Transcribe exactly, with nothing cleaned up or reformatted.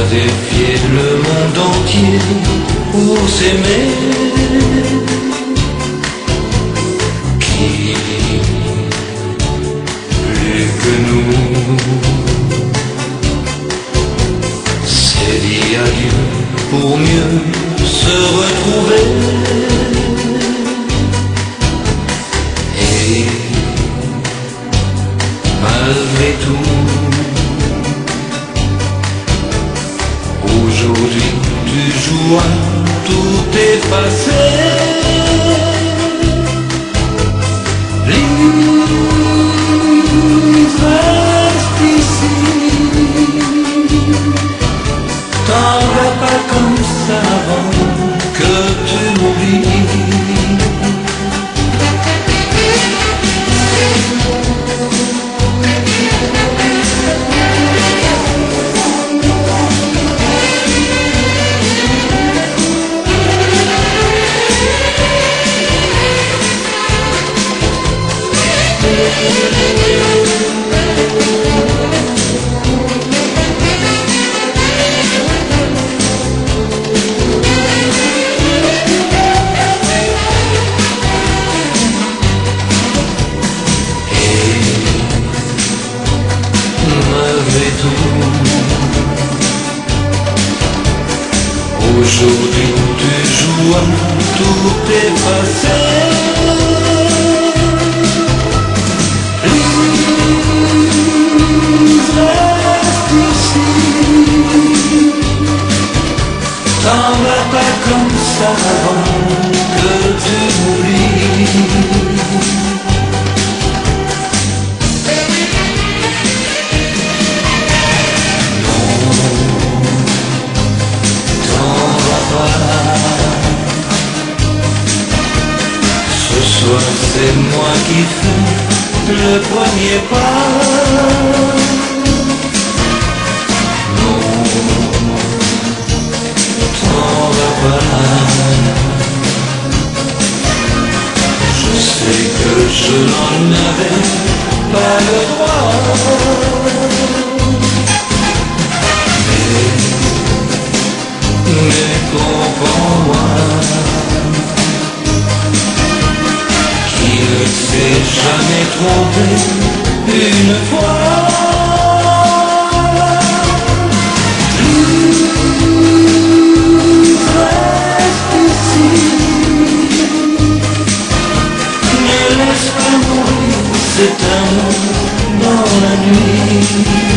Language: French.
défier le monde entier pour s'aimer. Qui plus que nous s'est dit adieu pour mieux se retrouver. Et malgré tout, aujourd'hui tu joues à tout effacer. Lise, reste ici. T'en vas pas comme ça avant que tu m'oublies. Aujourd'hui tu joues à tout effacer. Lise, reste ici. T'en vas pas comme ça avant que tu m'oublies. C'est moi qui fais le premier pas. Non, t'en vas pas. Je sais que je n'en avais pas le droit. Mais, mais comprends-moi, ne s'est jamais trompé une fois. Lise, reste ici. Ne laisse pas mourir cet amour dans la nuit.